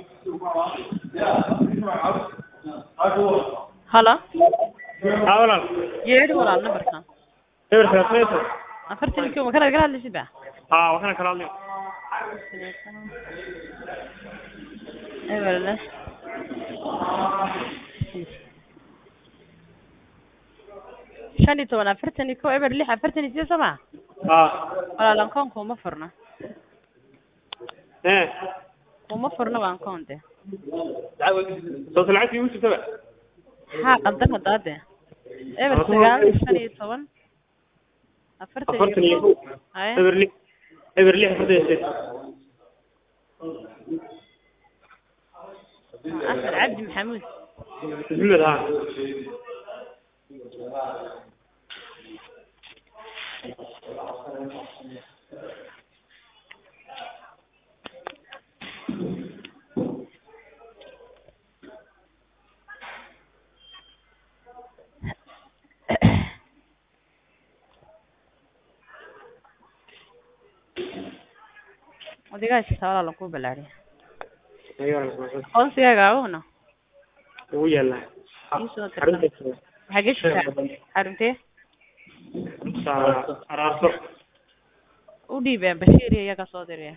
هلا hawlan yeedhi walaal nambarkan eberka meesha afartan iyo kow ma kana gala hadlaysid ba waxaan kala hadlay eberle shan iyo toban afartan iyo kow eber lix afartan iyo sideed soo maa walaalan koon kuma furna kuma furna waan koonte soo lacagtii ugu jirtaba ها قدرنا داده eber sagaal shan iyo toban afartan iyo kow eber lix afartan iyo sideed أحمد عبد محمود محمد ها odigaas sawala la ku balaariyo qonsiga uuna ugu yeelna حاجة حرمتي araarso ودي بين بشير يا كصادر يا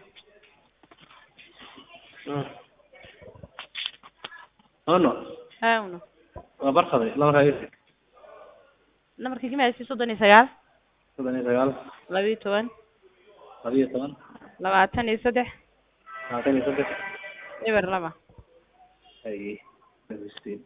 أنا هاونا برخذي لا رأيت نمر كي ما يصير صدني سيال صدقني رجال لبيتون طبيعة لو عتني صدح أعطيني صدق يبر لما أي مستين